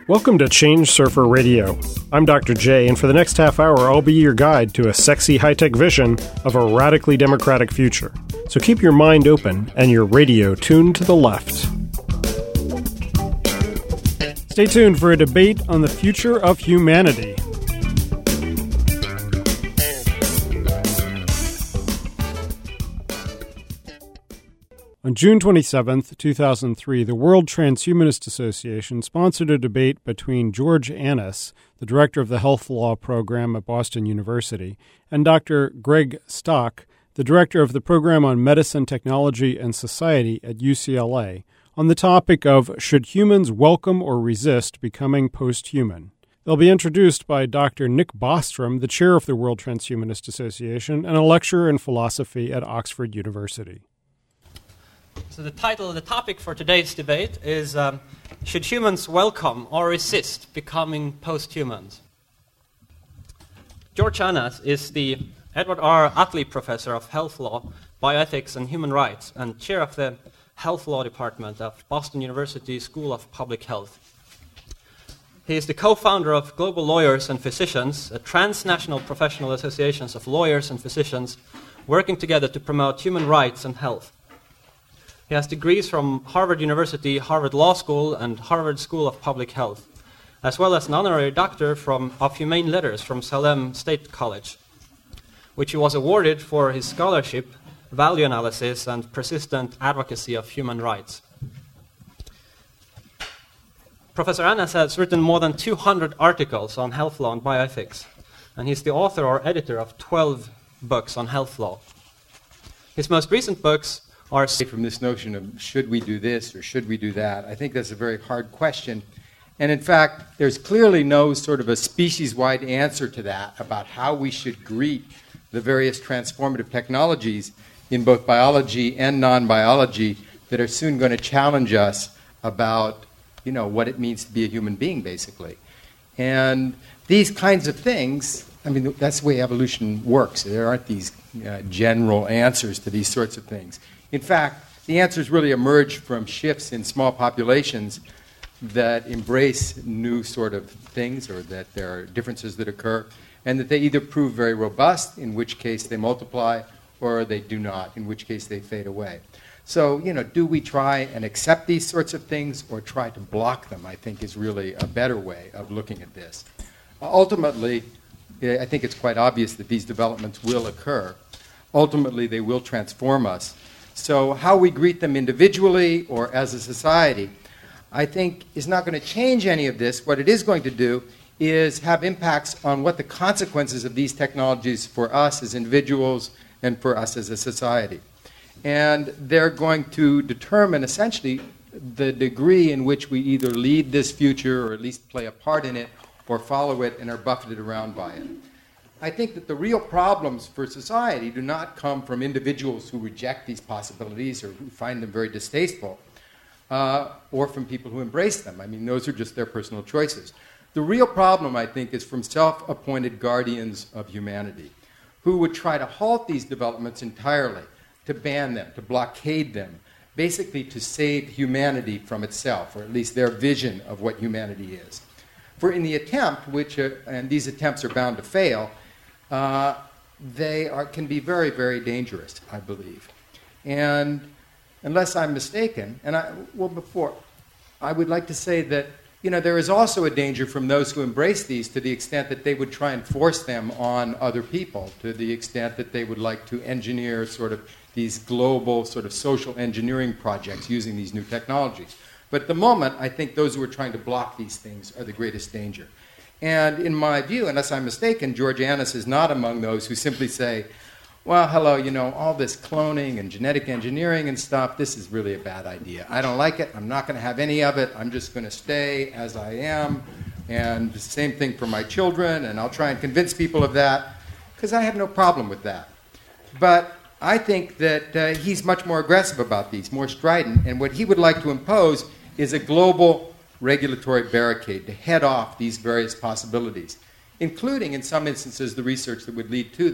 Welcome to Change Surfer Radio. I'm Dr. J, and for the next half hour, I'll be your guide to a sexy high-tech vision of a radically democratic future. So keep your mind open and your radio tuned to the left. Stay tuned for a debate on the future of humanity. On June 27, 2003, the World Transhumanist Association sponsored a debate between George Annas, the director of the Health Law program at Boston University, and Dr. Greg Stock, the director of the program on Medicine, Technology, and Society at UCLA, on the topic of should humans welcome or resist becoming post-human. They'll be introduced by Dr. Nick Bostrom, the chair of the World Transhumanist Association and a lecturer in philosophy at Oxford University. So the title of the topic for today's debate is should humans welcome or resist becoming post-humans? George Annas is the Edward R. Attlee Professor of Health Law, Bioethics and Human Rights and chair of the Health Law Department of Boston University School of Public Health. He is the co-founder of Global Lawyers and Physicians, a transnational professional associations of lawyers and physicians working together to promote human rights and health. He has degrees from Harvard University, Harvard Law School, and Harvard School of Public Health, as well as an honorary doctor of Humane Letters from Salem State College, which he was awarded for his scholarship, value analysis, and persistent advocacy of human rights. Professor Annas has written more than 200 articles on health law and bioethics, and he's the author or editor of 12 books on health law. His most recent books are from this notion of should we do this or should we do that. I think that's a very hard question. And in fact, there's clearly no sort of a species-wide answer to that about how we should greet the various transformative technologies in both biology and non-biology that are soon going to challenge us about, what it means to be a human being, basically. And these kinds of things, that's the way evolution works. There aren't these general answers to these sorts of things. In fact, the answers really emerge from shifts in small populations that embrace new sort of things, or that there are differences that occur, and that they either prove very robust, in which case they multiply, or they do not, in which case they fade away. So, do we try and accept these sorts of things or try to block them, I think is really a better way of looking at this. Ultimately, I think it's quite obvious that these developments will occur. Ultimately, they will transform us. So how we greet them individually or as a society, I think, is not going to change any of this. What it is going to do is have impacts on what the consequences of these technologies for us as individuals and for us as a society. And they're going to determine, essentially, the degree in which we either lead this future or at least play a part in it or follow it and are buffeted around by it. I think that the real problems for society do not come from individuals who reject these possibilities or who find them very distasteful, or from people who embrace them. Those are just their personal choices. The real problem, I think, is from self-appointed guardians of humanity, who would try to halt these developments entirely, to ban them, to blockade them, basically to save humanity from itself, or at least their vision of what humanity is. For in the attempt, and these attempts are bound to fail, can be very, very dangerous, I believe. And unless I'm mistaken, I would like to say that, there is also a danger from those who embrace these to the extent that they would try and force them on other people, to the extent that they would like to engineer sort of these global sort of social engineering projects using these new technologies. But at the moment, I think those who are trying to block these things are the greatest danger. And in my view, unless I'm mistaken, George Annas is not among those who simply say, well, hello, all this cloning and genetic engineering and stuff, this is really a bad idea. I don't like it. I'm not going to have any of it. I'm just going to stay as I am. And the same thing for my children, and I'll try and convince people of that, because I have no problem with that. But I think that he's much more aggressive about these, more strident, and what he would like to impose is a global regulatory barricade to head off these various possibilities, including, in some instances, the research that would lead to them.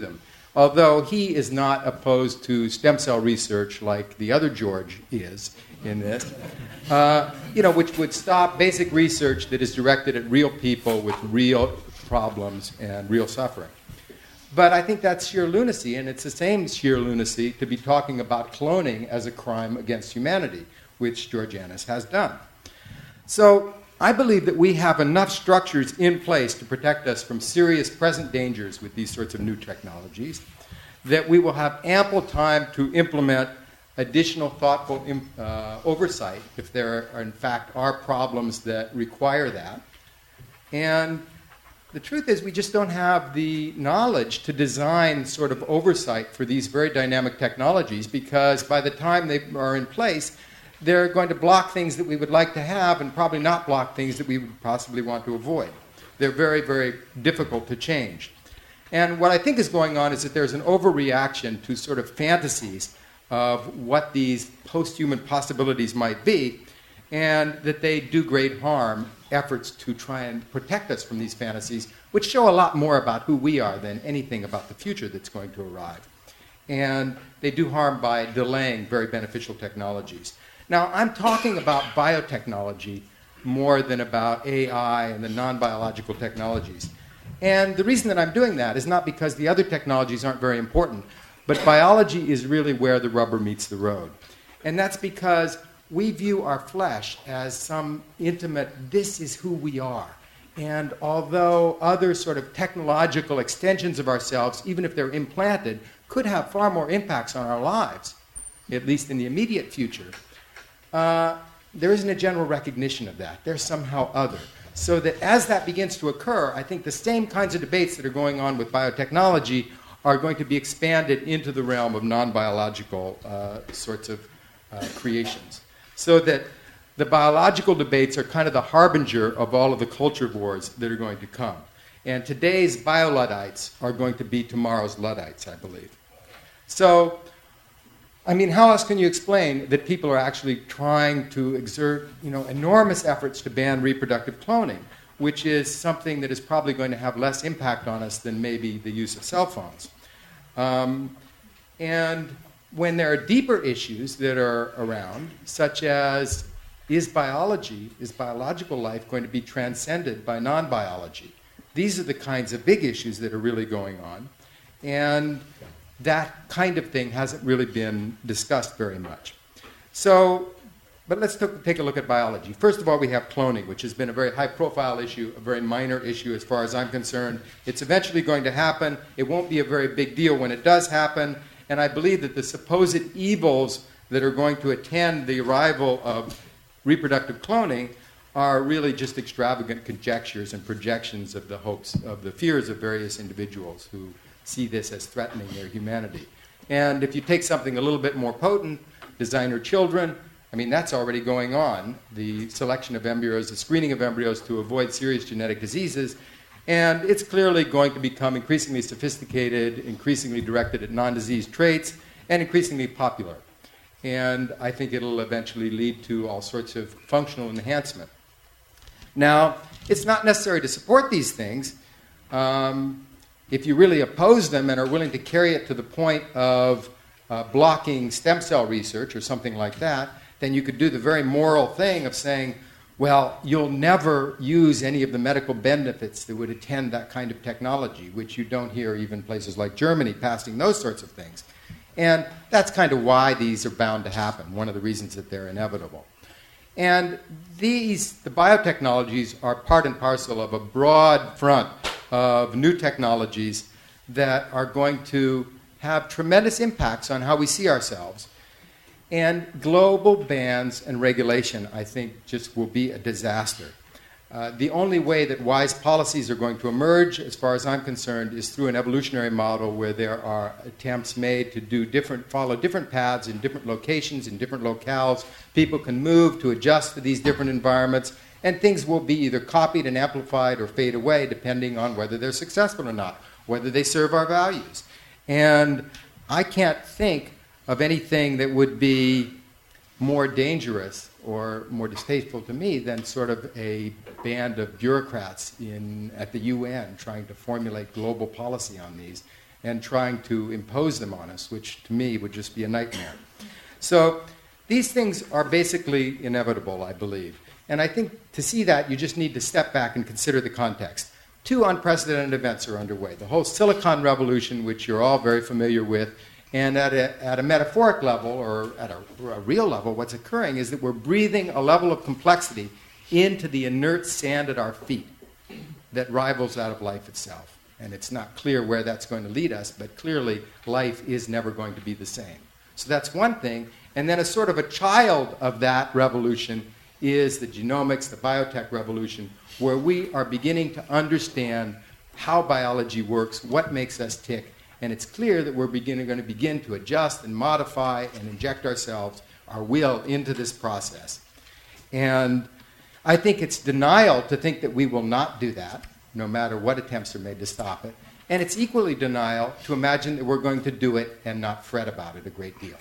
although he is not opposed to stem cell research like the other George is in this, which would stop basic research that is directed at real people with real problems and real suffering. But I think that's sheer lunacy, and it's the same sheer lunacy to be talking about cloning as a crime against humanity, which George Annas has done. So I believe that we have enough structures in place to protect us from serious present dangers with these sorts of new technologies, that we will have ample time to implement additional thoughtful oversight if there are, in fact, are problems that require that. And the truth is we just don't have the knowledge to design sort of oversight for these very dynamic technologies, because by the time they are in place, they're going to block things that we would like to have and probably not block things that we would possibly want to avoid. They're very, very difficult to change. And what I think is going on is that there's an overreaction to sort of fantasies of what these post-human possibilities might be, and that they do great harm, efforts to try and protect us from these fantasies, which show a lot more about who we are than anything about the future that's going to arrive. And they do harm by delaying very beneficial technologies. Now, I'm talking about biotechnology more than about AI and the non-biological technologies. And the reason that I'm doing that is not because the other technologies aren't very important, but biology is really where the rubber meets the road. And that's because we view our flesh as some intimate, this is who we are. And although other sort of technological extensions of ourselves, even if they're implanted, could have far more impacts on our lives, at least in the immediate future, there isn't a general recognition of that. They're somehow other. So that as that begins to occur, I think the same kinds of debates that are going on with biotechnology are going to be expanded into the realm of non-biological sorts of creations. So that the biological debates are kind of the harbinger of all of the culture wars that are going to come. And today's bio-Luddites are going to be tomorrow's Luddites, I believe. So, I mean, how else can you explain that people are actually trying to exert, enormous efforts to ban reproductive cloning, which is something that is probably going to have less impact on us than maybe the use of cell phones? And when there are deeper issues that are around, such as is biological life going to be transcended by non-biology? These are the kinds of big issues that are really going on. And that kind of thing hasn't really been discussed very much. But let's take a look at biology. First of all, we have cloning, which has been a very high-profile issue, a very minor issue as far as I'm concerned. It's eventually going to happen. It won't be a very big deal when it does happen. And I believe that the supposed evils that are going to attend the arrival of reproductive cloning are really just extravagant conjectures and projections of the hopes, of the fears of various individuals who see this as threatening their humanity. And if you take something a little bit more potent, designer children, I mean, that's already going on. The selection of embryos, the screening of embryos to avoid serious genetic diseases. And it's clearly going to become increasingly sophisticated, increasingly directed at non-disease traits, and increasingly popular. And I think it'll eventually lead to all sorts of functional enhancement. Now, it's not necessary to support these things. If you really oppose them and are willing to carry it to the point of blocking stem cell research or something like that, then you could do the very moral thing of saying, well, you'll never use any of the medical benefits that would attend that kind of technology, which you don't hear even places like Germany passing those sorts of things. And that's kind of why these are bound to happen, one of the reasons that they're inevitable. And the biotechnologies are part and parcel of a broad front of new technologies that are going to have tremendous impacts on how we see ourselves. And global bans and regulation, I think, just will be a disaster. The only way that wise policies are going to emerge, as far as I'm concerned, is through an evolutionary model where there are attempts made to follow different paths in different locations, in different locales. People can move to adjust to these different environments, and things will be either copied and amplified or fade away depending on whether they're successful or not, whether they serve our values. And I can't think of anything that would be more dangerous or more distasteful to me than sort of a band of bureaucrats at the UN trying to formulate global policy on these. and trying to impose them on us, which to me would just be a nightmare. So these things are basically inevitable, I believe. And I think to see that, you just need to step back and consider the context. Two unprecedented events are underway. The whole Silicon Revolution, which you're all very familiar with, and at a metaphoric level, or at a real level, what's occurring is that we're breathing a level of complexity into the inert sand at our feet that rivals that of life itself. And it's not clear where that's going to lead us, but clearly life is never going to be the same. So that's one thing. And then a sort of a child of that revolution is the genomics, the biotech revolution, where we are beginning to understand how biology works, what makes us tick, and it's clear that we're going to begin to adjust and modify and inject ourselves, our will, into this process. And I think it's denial to think that we will not do that, no matter what attempts are made to stop it. And it's equally denial to imagine that we're going to do it and not fret about it a great deal.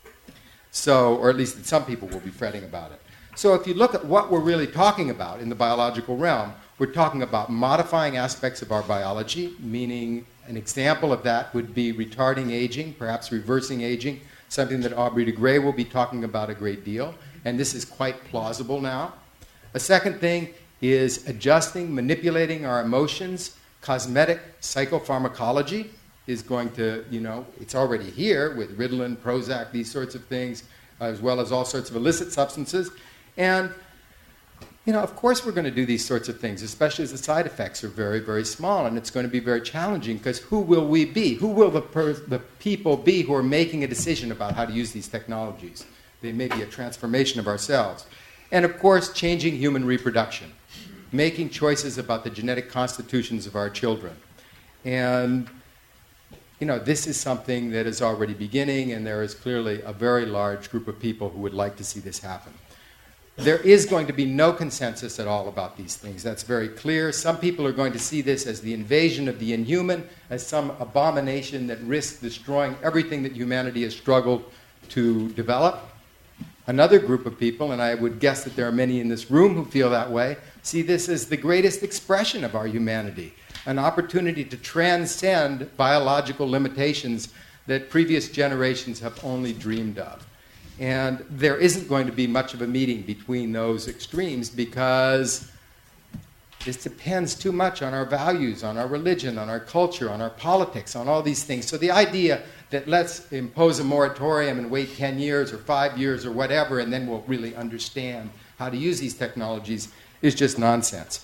So, or at least that some people will be fretting about it. So if you look at what we're really talking about in the biological realm, we're talking about modifying aspects of our biology, meaning an example of that would be retarding aging, perhaps reversing aging, something that Aubrey de Grey will be talking about a great deal, and this is quite plausible now. A second thing is adjusting, manipulating our emotions. Cosmetic psychopharmacology is going to, it's already here with Ritalin, Prozac, these sorts of things, as well as all sorts of illicit substances. And, of course we're going to do these sorts of things, especially as the side effects are very, very small, and it's going to be very challenging because who will we be? Who will the people be who are making a decision about how to use these technologies? They may be a transformation of ourselves. And, of course, changing human reproduction, making choices about the genetic constitutions of our children. And, this is something that is already beginning, and there is clearly a very large group of people who would like to see this happen. There is going to be no consensus at all about these things. That's very clear. Some people are going to see this as the invasion of the inhuman, as some abomination that risks destroying everything that humanity has struggled to develop. Another group of people, and I would guess that there are many in this room who feel that way, see this as the greatest expression of our humanity, an opportunity to transcend biological limitations that previous generations have only dreamed of. And there isn't going to be much of a meeting between those extremes because this depends too much on our values, on our religion, on our culture, on our politics, on all these things. So the idea that let's impose a moratorium and wait 10 years or 5 years or whatever and then we'll really understand how to use these technologies is just nonsense.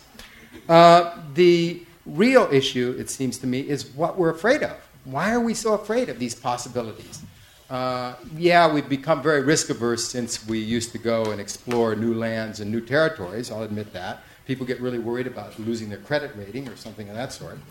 The real issue, it seems to me, is what we're afraid of. Why are we so afraid of these possibilities? We've become very risk-averse since we used to go and explore new lands and new territories, I'll admit that. People get really worried about losing their credit rating or something of that sort.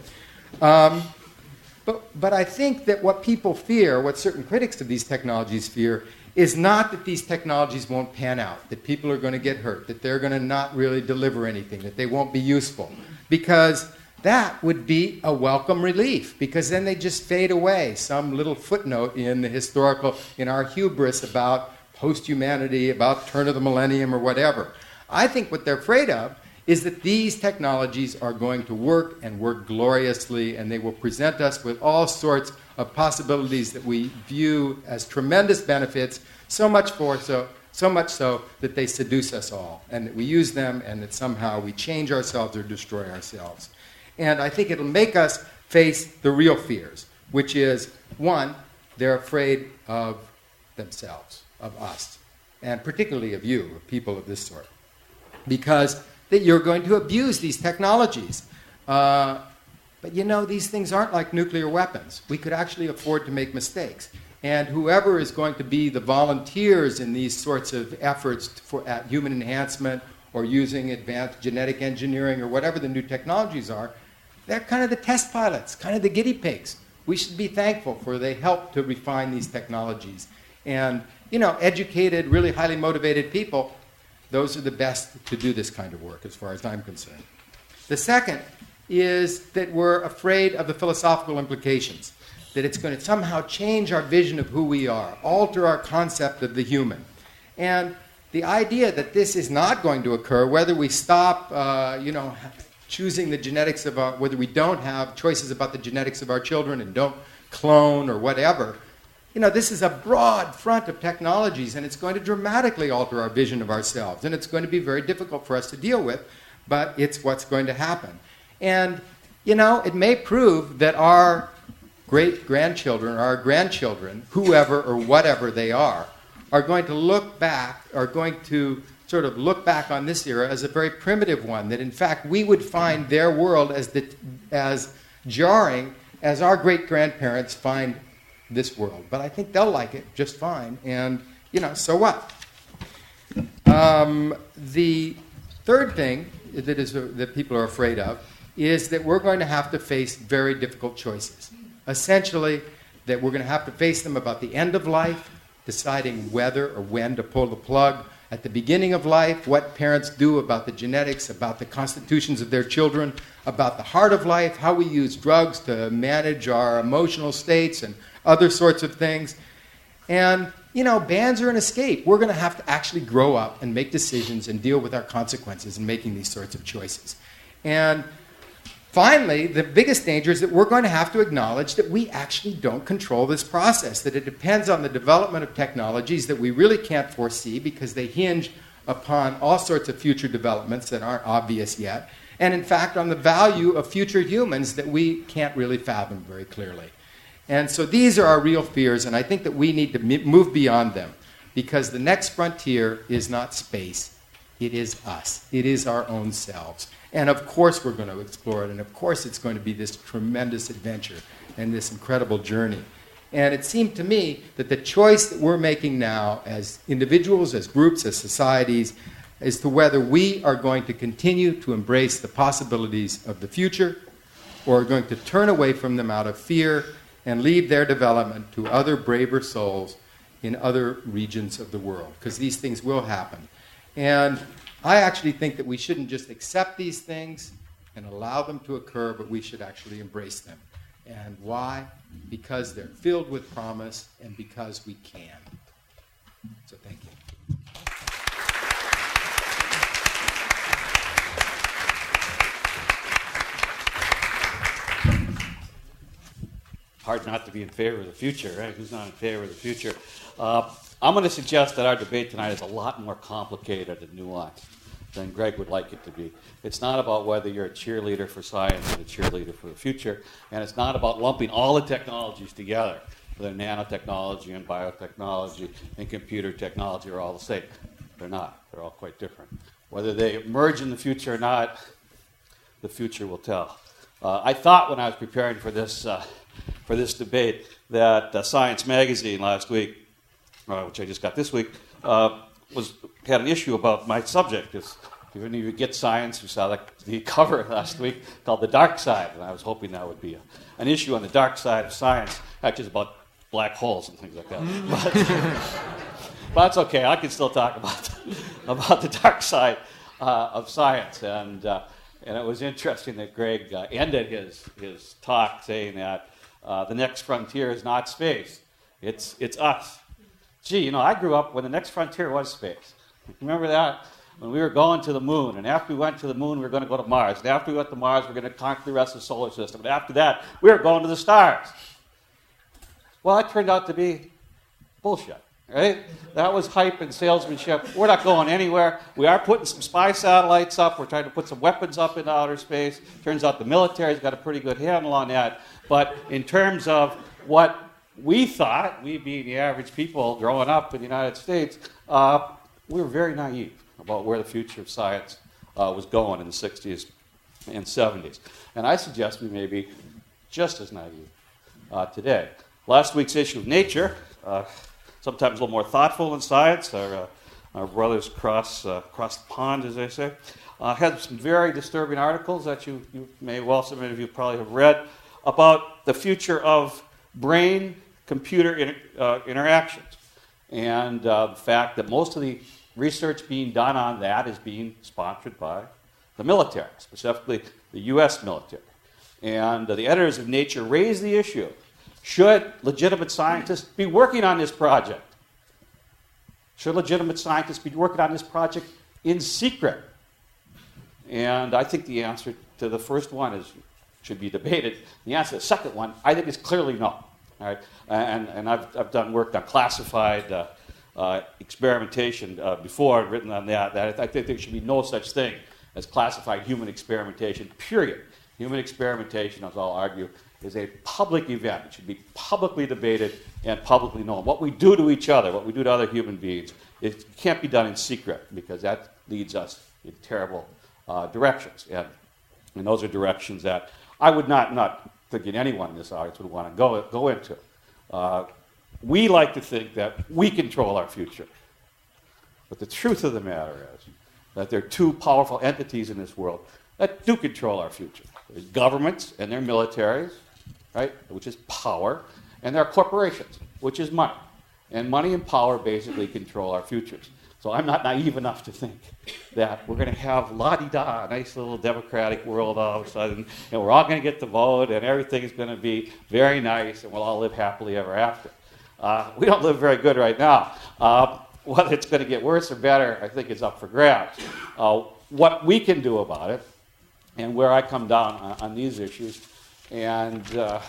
But I think that what people fear, what certain critics of these technologies fear, is not that these technologies won't pan out, that people are going to get hurt, that they're going to not really deliver anything, that they won't be useful. Because that would be a welcome relief, because then they just fade away. Some little footnote in our hubris about post-humanity, about turn of the millennium or whatever. I think what they're afraid of is that these technologies are going to work and work gloriously, and they will present us with all sorts of possibilities that we view as tremendous benefits, so much so that they seduce us all, and that we use them and that somehow we change ourselves or destroy ourselves. And I think it'll make us face the real fears, which is, one, they're afraid of themselves, of us, and particularly of you, of people of this sort, because that you're going to abuse these technologies. But these things aren't like nuclear weapons. We could actually afford to make mistakes. And whoever is going to be the volunteers in these sorts of efforts at human enhancement or using advanced genetic engineering or whatever the new technologies are, they're kind of the test pilots, kind of the guinea pigs. We should be thankful for they help to refine these technologies. And, educated, really highly motivated people, those are the best to do this kind of work as far as I'm concerned. The second is that we're afraid of the philosophical implications, that it's going to somehow change our vision of who we are, alter our concept of the human. And the idea that this is not going to occur, whether we stop, choosing the genetics of whether we don't have choices about the genetics of our children and don't clone or whatever. This is a broad front of technologies, and it's going to dramatically alter our vision of ourselves, and it's going to be very difficult for us to deal with, but it's what's going to happen. And, it may prove that our great-grandchildren or our grandchildren, whoever or whatever they are going to look back, are going to sort of look back on this era as a very primitive one, that in fact we would find their world as jarring as our great-grandparents find this world. But I think they'll like it just fine, and, so what? The third thing that people are afraid of is that we're going to have to face very difficult choices. Essentially, that we're going to have to face them about the end of life, deciding whether or when to pull the plug. At the beginning of life, what parents do about the genetics, about the constitutions of their children, about the heart of life, how we use drugs to manage our emotional states and other sorts of things. And, bans are an escape. We're going to have to actually grow up and make decisions and deal with our consequences in making these sorts of choices. And finally, the biggest danger is that we're going to have to acknowledge that we actually don't control this process, that it depends on the development of technologies that we really can't foresee because they hinge upon all sorts of future developments that aren't obvious yet, and in fact on the value of future humans that we can't really fathom very clearly. And so these are our real fears, and I think that we need to move beyond them, because the next frontier is not space, it is us. It is our own selves. And of course we're going to explore it, and of course it's going to be this tremendous adventure and this incredible journey. And it seemed to me that the choice that we're making now as individuals, as groups, as societies, is to whether we are going to continue to embrace the possibilities of the future or are going to turn away from them out of fear and leave their development to other braver souls in other regions of the world, because these things will happen. And I actually think that we shouldn't just accept these things and allow them to occur, but we should actually embrace them. And why? Because they're filled with promise and because we can. So thank you. Hard not to be in favor of the future, right? Who's not in favor of the future? I'm going to suggest that our debate tonight is a lot more complicated and nuanced than Greg would like it to be. It's not about whether you're a cheerleader for science and a cheerleader for the future, and it's not about lumping all the technologies together. Whether nanotechnology and biotechnology and computer technology are all the same. They're not. They're all quite different. Whether they emerge in the future or not, the future will tell. I thought when I was preparing for this debate that Science Magazine last week, which I just got this week, had an issue about my subject. If any of you get science, you saw the cover last week called The Dark Side, and I was hoping that would be an issue on the dark side of science, actually about black holes and things like that. But that's okay. I can still talk about the dark side of science. And it was interesting that Greg ended his talk saying that the next frontier is not space. It's us. Gee, I grew up when the next frontier was space. Remember that? When we were going to the moon, and after we went to the moon, we were going to go to Mars. And after we went to Mars, we were going to conquer the rest of the solar system. And after that, we were going to the stars. Well, that turned out to be bullshit, right? That was hype and salesmanship. We're not going anywhere. We are putting some spy satellites up. We're trying to put some weapons up into outer space. Turns out the military's got a pretty good handle on that. But in terms of what we thought, we being the average people growing up in the United States, we were very naive about where the future of science was going in the 60s and 70s. And I suggest we may be just as naive today. Last week's issue of Nature, sometimes a little more thoughtful in science, our brothers across the pond, as they say, had some very disturbing articles that you may well, some of you probably have read, about the future of brain-computer interactions. And the fact that most of the research being done on that is being sponsored by the military, specifically the U.S. military. And the editors of Nature raised the issue, should legitimate scientists be working on this project? Should legitimate scientists be working on this project in secret? And I think the answer to the first one should be debated. The answer to the second one, I think, is clearly no. All right? And I've done work on classified experimentation before, written on that I think there should be no such thing as classified human experimentation, period. Human experimentation, as I'll argue, is a public event. It should be publicly debated and publicly known. What we do to each other, what we do to other human beings, it can't be done in secret because that leads us in terrible directions. And those are directions that I would not thinking anyone in this audience would want to go into. We like to think that we control our future. But the truth of the matter is that there are two powerful entities in this world that do control our future. There's governments and their militaries, right, which is power, and there are corporations, which is money. And money and power basically control our futures. So I'm not naive enough to think that we're going to have la-di-da, a nice little democratic world all of a sudden, and we're all going to get to vote, and everything is going to be very nice, and we'll all live happily ever after. We don't live very good right now. Whether it's going to get worse or better, I think is up for grabs. What we can do about it, and where I come down on these issues, and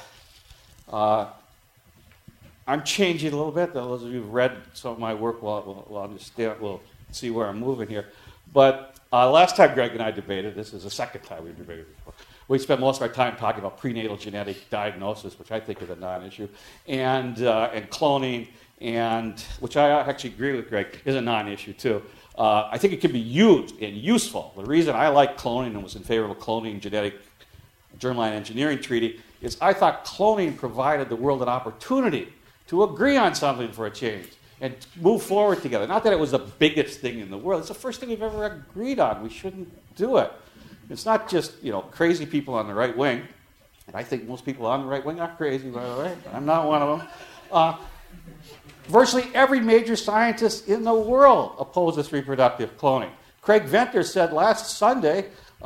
I'm changing a little bit. Those of you who've read some of my work will understand, will see where I'm moving here. But last time Greg and I debated, this is the second time we've debated before, we spent most of our time talking about prenatal genetic diagnosis, which I think is a non-issue, and cloning, and which I actually agree with Greg, is a non-issue too. I think it can be used and useful. The reason I like cloning and was in favor of a cloning genetic germline engineering treaty is I thought cloning provided the world an opportunity to agree on something for a change and move forward together. Not that it was the biggest thing in the world. It's the first thing we've ever agreed on. We shouldn't do it. It's not just, crazy people on the right wing. And I think most people on the right wing are crazy, by the way. I'm not one of them. Virtually every major scientist in the world opposes reproductive cloning. Craig Venter said last Sunday,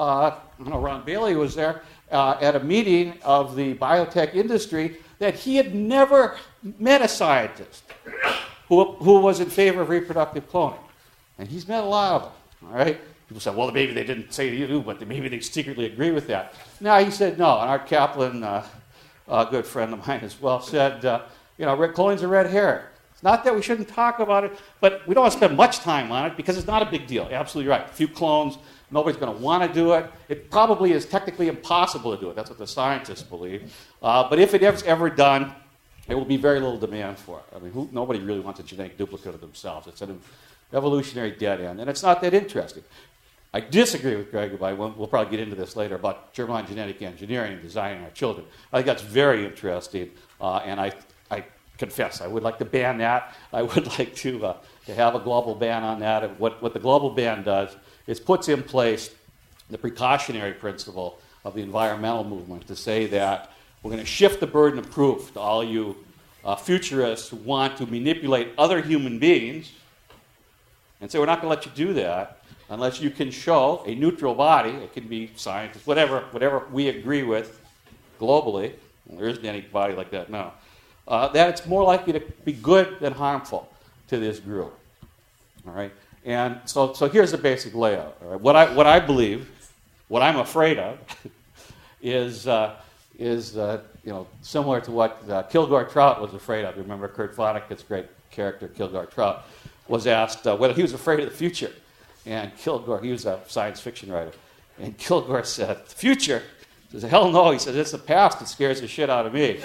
Ron Bailey was there, at a meeting of the biotech industry, that he had never met a scientist who was in favor of reproductive cloning. And he's met a lot of them, all right? People say, well, maybe they didn't say to you, but maybe they secretly agree with that. No, he said no. And Art Kaplan, a good friend of mine as well, said, cloning's a red herring. It's not that we shouldn't talk about it, but we don't want to spend much time on it because it's not a big deal. You're absolutely right. A few clones, nobody's going to want to do it. It probably is technically impossible to do it. That's what the scientists believe. But if it is ever done, there will be very little demand for it. I mean, nobody really wants a genetic duplicate of themselves. It's an evolutionary dead end, and it's not that interesting. I disagree with Greg about, we'll probably get into this later, about germline genetic engineering and designing our children. I think that's very interesting, and I confess, I would like to ban that. I would like to have a global ban on that. And what the global ban does is puts in place the precautionary principle of the environmental movement to say that we're going to shift the burden of proof to all you futurists who want to manipulate other human beings and say we're not going to let you do that unless you can show a neutral body, it can be scientists, whatever we agree with globally, well, there isn't any body like that now, that it's more likely to be good than harmful to this group. All right? And so here's the basic layout. All right? What I believe, what I'm afraid of, is similar to what Kilgore Trout was afraid of. You remember Kurt Vonnegut's great character, Kilgore Trout, was asked whether he was afraid of the future. And Kilgore, he was a science fiction writer, and Kilgore said, "The future?" He says, "Hell no." He says, "It's the past that scares the shit out of me."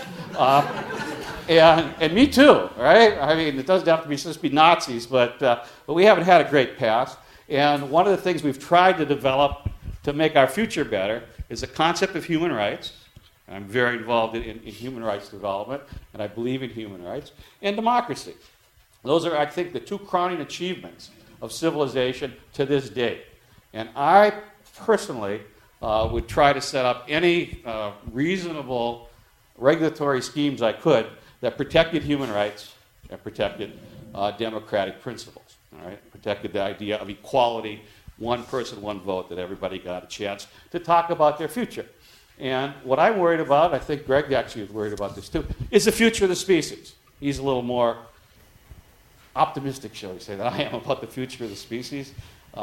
And me too, right? I mean, it doesn't have to be Nazis, but we haven't had a great past. And one of the things we've tried to develop to make our future better is the concept of human rights. And I'm very involved in human rights development, and I believe in human rights, and democracy. Those are, I think, the two crowning achievements of civilization to this day. And I personally would try to set up any reasonable regulatory schemes I could that protected human rights and protected democratic principles. All right, protected the idea of equality, one person, one vote, that everybody got a chance to talk about their future. And what I'm worried about, I think Greg actually is worried about this too, is the future of the species. He's a little more optimistic, shall we say, than I am about the future of the species.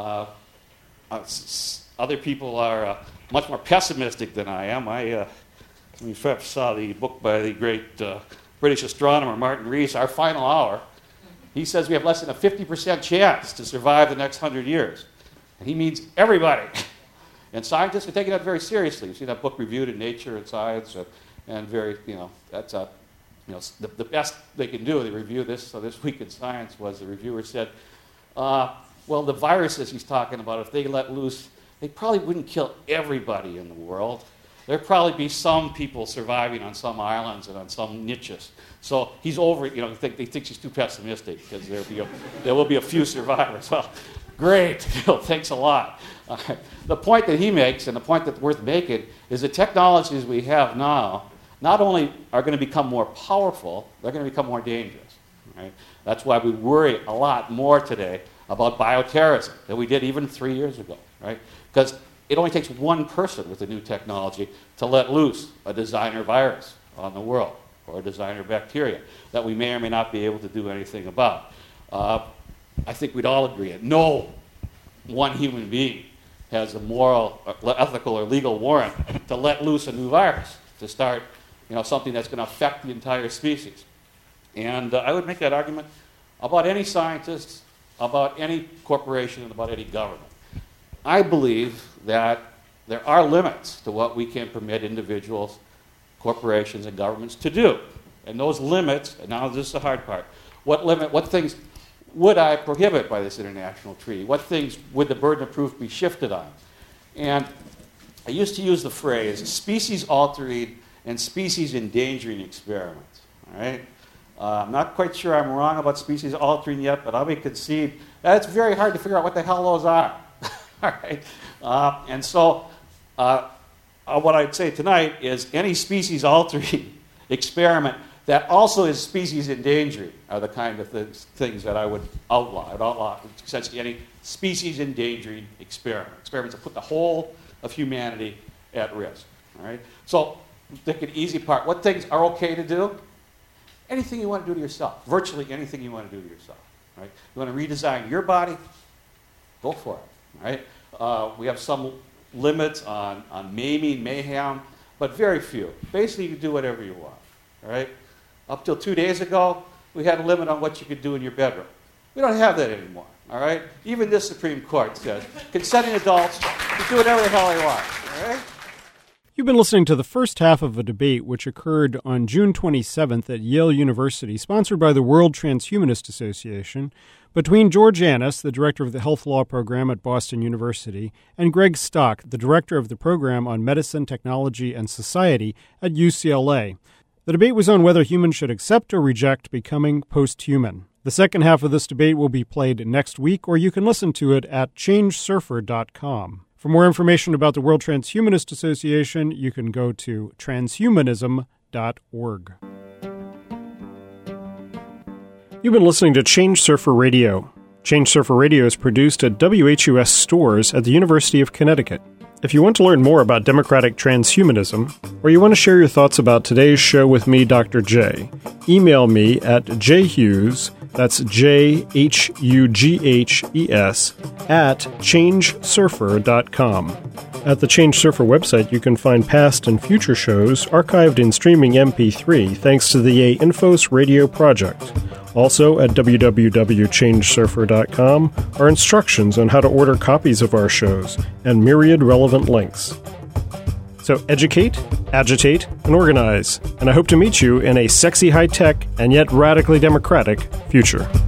Other people are much more pessimistic than I am. We saw the book by the great British astronomer Martin Rees, our final hour, he says we have less than a 50% chance to survive the next 100 years. And he means everybody. And scientists are taking that very seriously. You see that book reviewed in Nature and Science, and very, that's the best they can do. They review this. So this week in Science was the reviewer said, well, the viruses he's talking about, if they let loose, they probably wouldn't kill everybody in the world. There'd probably be some people surviving on some islands and on some niches. So he's over it. He thinks he's too pessimistic because there will be a few survivors. Well, great. Thanks a lot. The point that he makes, and the point that's worth making, is the technologies we have now not only are going to become more powerful, they're going to become more dangerous. Right? That's why we worry a lot more today about bioterrorism than we did even 3 years ago. Right? Because it only takes one person with the new technology to let loose a designer virus on the world, or a designer bacteria that we may or may not be able to do anything about. I think we'd all agree that no one human being has a moral, ethical, or legal warrant to let loose a new virus, to start something that's going to affect the entire species. And I would make that argument about any scientist, about any corporation, and about any government. I believe that there are limits to what we can permit individuals, corporations, and governments to do. And those limits, and now this is the hard part, what things would I prohibit by this international treaty? What things would the burden of proof be shifted on? And I used to use the phrase species-altering and species-endangering experiments. All right? I'm not quite sure I'm wrong about species-altering yet, but I may concede that it's very hard to figure out what the hell those are. All right? And so what I'd say tonight is any species-altering experiment that also is species-endangering are the kind of things that I would outlaw. I'd outlaw essentially any species-endangering experiments that put the whole of humanity at risk. All right? So take an easy part. What things are okay to do? Anything you want to do to yourself. Virtually anything you want to do to yourself. Right? You want to redesign your body? Go for it. Right? We have some limits on maiming, mayhem, but very few. Basically, you can do whatever you want. All right? Up till 2 days ago, we had a limit on what you could do in your bedroom. We don't have that anymore. All right? Even this Supreme Court says consenting adults can do whatever the hell they want. All right? You've been listening to the first half of a debate which occurred on June 27th at Yale University, sponsored by the World Transhumanist Association, between George Annis, the director of the Health Law Program at Boston University, and Greg Stock, the director of the program on Medicine, Technology, and Society at UCLA. The debate was on whether humans should accept or reject becoming post-human. The second half of this debate will be played next week, or you can listen to it at changesurfer.com. For more information about the World Transhumanist Association, you can go to transhumanism.org. You've been listening to Change Surfer Radio. Change Surfer Radio is produced at WHUS Stores at the University of Connecticut. If you want to learn more about democratic transhumanism, or you want to share your thoughts about today's show with me, Dr. J, email me at jhughes, that's JHUGHES, at changesurfer.com. At the Change Surfer website, you can find past and future shows archived in streaming MP3 thanks to the Infos Radio Project. Also, at www.changesurfer.com are instructions on how to order copies of our shows and myriad relevant links. So educate, agitate, and organize. And I hope to meet you in a sexy high-tech and yet radically democratic future.